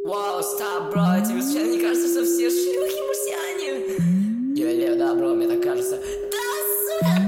Вау, стоп, бро, тебе случайно не кажется, что все шлюхи марсиане? Не, да, бро, мне так кажется. Да, сука,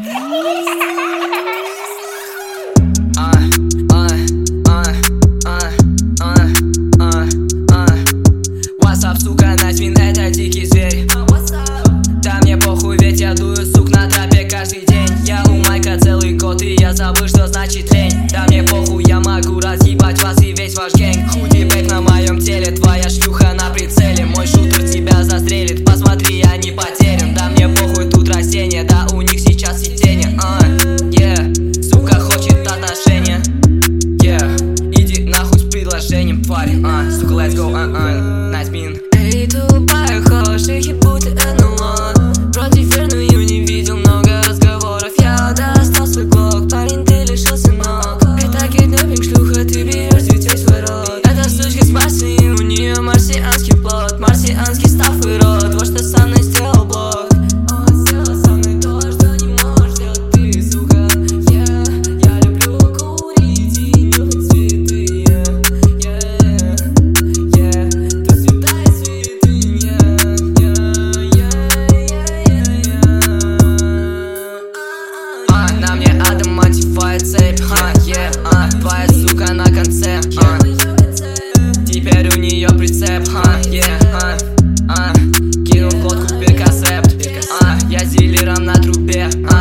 What's up, сука, Назмин, это дикий зверь. Да мне похуй, ведь я дую, сук, на тропе каждый день. Я у Майка целый год, и я забыл, что значит лень. Да мне похуй, я могу разъебать вас и весь ваш гэнг. Худи бэк на моем теле, твоя шлюха на прицеле. Мой шутер тебя застрелит, посмотри, я не потерян. Да мне похуй, тут растения, да у них сейчас сиденье. Сука хочет отношения. Иди нахуй с предложением, парень. Сука, let's go, Назмин. Эй, тупая, хороший, будто НЛО. Против верную не видел много разговоров. Я достал свой глок, парень, ты лишился ног. Это киднепинг, шлюха, ты берешь детей свой рот. Эта сучка с Марси, у нее марсианский плод. Марсианский став и рот, вот что со мной сделал блог. Он сделал со мной то, что не можешь делать ты, сука. Я люблю курить и нюхать цветы. Тут цвета и цветы. На мне адамантифая цепь. Твоя сука на конце. Теперь у нее прицеп. Кинул фотку в перкасепт. Я с дилером на трубе.